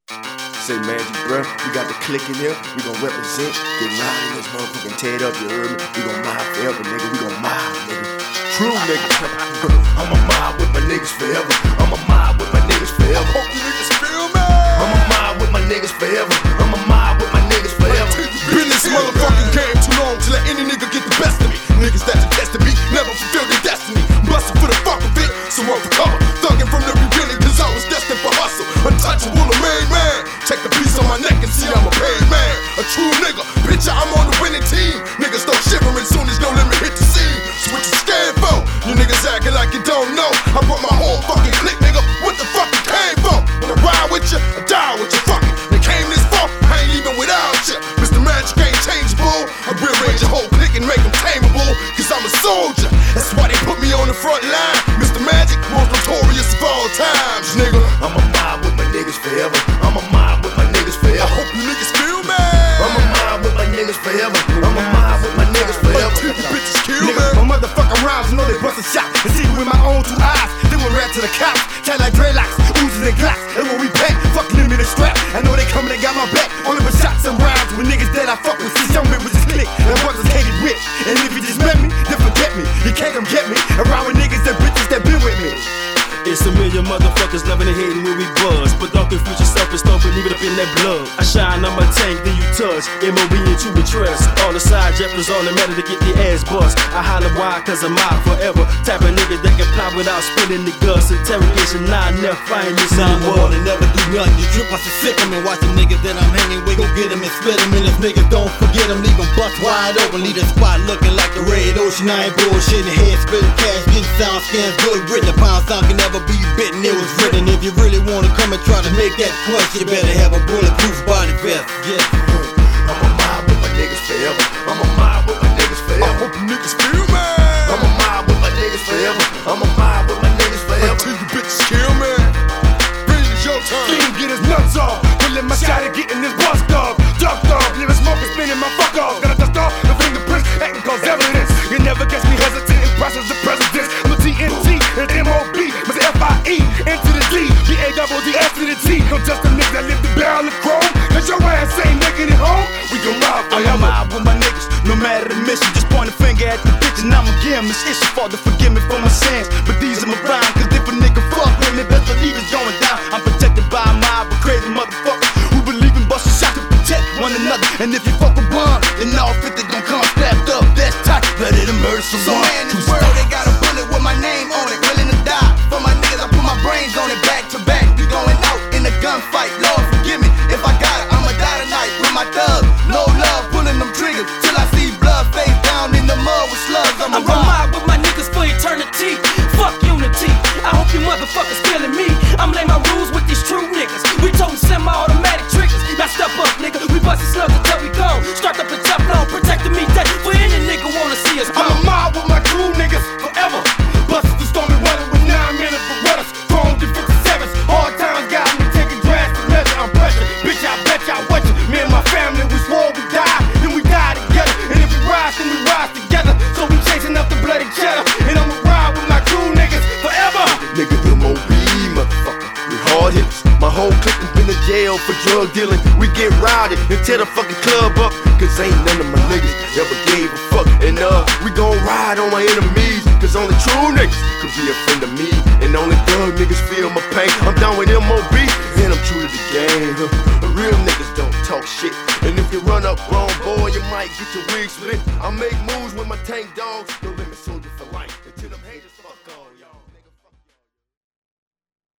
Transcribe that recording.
Say Magic, bruh, we got the click in here, we gon' represent, get right in this motherfucking tear it up, you heard me? We gon' mob forever, nigga, we gon' mob, nigga. True, nigga. I'ma mob with my niggas forever. I'ma mob with my niggas forever. Hope you niggas feel me. I'ma mob with my niggas forever. I'ma mob with my niggas forever. Been this motherfucking game too long to let any nigga get the best of me. Niggas that detested me never fulfilled their destiny. Bustin' for the fuck of it, so run for cover. Thuggin' from the beginning, cause I was destined for hustle. Untouchable, a made man. Check the piece on my neck and see I'm a paid man. A true nigga, picture I'm on the winning team. Niggas start shivering soon as no limit hit the scene. So what you scared for? You niggas acting like you don't know. I brought my whole fucking clique, nigga. What the fuck you came for? When I ride with you, I die with you. Fuck it, they came this far, I ain't leaving without you. Mr. Magic ain't changeable. I rearrange your whole clique and make them tameable. Cause I'm a soldier, that's why they put me on the front line. Mr. Magic, most notorious of all times, nigga. I'ma mob with my niggas forever. I'ma mob with my niggas forever. I hope you niggas feel me. I'ma mob with my niggas forever. I'ma mob with my niggas forever. Until you bitches kill me. Nigga, my motherfucking rhymes, know they bust a shot and see it with my own two eyes. They went right to the cops, tight like dreadlocks, oozes and glocks. And when we pack, fuck limited strap. I know they coming, they got my back. Only with shots and rhymes with niggas that I fuck with. See, some with just click and brothers hated with. And if you just met me, then forget me. You can't come get me around with niggas that bitches that been with me. It's a million motherfuckers loving and hating when we buzz, but don't confuse yourself and don't believe it up in that blood. I shine on my tank, then you touch. MOB into a trust. All the side jeffers on the matter to get the ass bust. I holler why, cause I'm out forever. Type of nigga that can fly without spilling the guts. Interrogation, nah, never find this in the world. And never do nothing. You trip off the sick 'em and watch the niggas that I'm hanging with. Go get 'em and split 'em. And if niggas don't forget 'em, leave 'em bust wide open. Leave the spot looking like the red ocean. I ain't bullshitting. Head spitting cash, getting sound scans good. Written a pound sound can never be bitten, it was written. If you really wanna come and try to make that quest, you better have a bulletproof body vest. Yeah. I'ma mob with my niggas forever. I'ma mob with my niggas I forever. hope you niggas feel me. I'ma mob with my niggas forever. I'ma mob with my niggas forever. Until you bitches kill me. Bring it your turn. Fiend get his nuts off, pulling my shot and getting his bust off. Ducked off, living smoking, spinning my fuck off. Gotta dust off the fingerprints, acting cause evidence. You never catch me hesitant in process of presidents. I'm a TNT and MOB, Mr. FIE, into the D, BADDS to the T. Don't just a nigga that lift the barrel of chrome. Cause your ass ain't making it home. We gon' mob I'ma forever. mob with my niggas, no matter the mission. Just point a finger at the bitch and I'ma give him his issue. Father, forgive me for my sins, but these are my rhymes. Cause if a nigga fuck with me, best believe it's going down. I'm protected by a mob of crazy motherfuckers who believe in busting shots to protect one another. And if you fuck with one, then all 50 gon' come strapped up. That's tight, better than murder someone. So man, in this world they got a bullet with my name on it, willing to die. For my niggas, I put my brains on it back to back. We going out in a gunfight, Lord forgive me. If I got it, I'ma die tonight with my thugs. No love, pulling them triggers till I see blood face down in the mud with slugs. I'm gon' mob with my niggas for eternity. Fuck unity. I hope you motherfuckers feeling me. I'm lay my rules with these true niggas. We toting semi-automatic triggers. Now step up, nigga. We bustin' slugs until we gone. Start up the Teflon, protecting me dead. For any nigga wanna see us I'ma gone. mob with my crew niggas forever. Busted the stormy weather with 9 minutes for rudders. Chrome to 57s. Hard times got me taking drastic measure. I'm pressure. Bitch, I bet y'all what you. Me and my family, we swore we die, then we die together. And if we rise, then we rise together. So we chasing up the bloody cheddar. And I'ma ride with my crew niggas forever. Nigga MOB, motherfucker. We hard hitters. My whole clique has been in jail for drug dealing. We get rowdy and tear the fucking club up. Cause ain't none of my niggas ever gave a fuck. And we gon' ride on my enemies. Cause only true niggas could be a friend of me. And only thug niggas feel my pain. I'm down with MOB and I'm true to the game. Real niggas don't talk shit. And if you run up wrong, boy, you might get your wig split. I make moves with my tank dogs.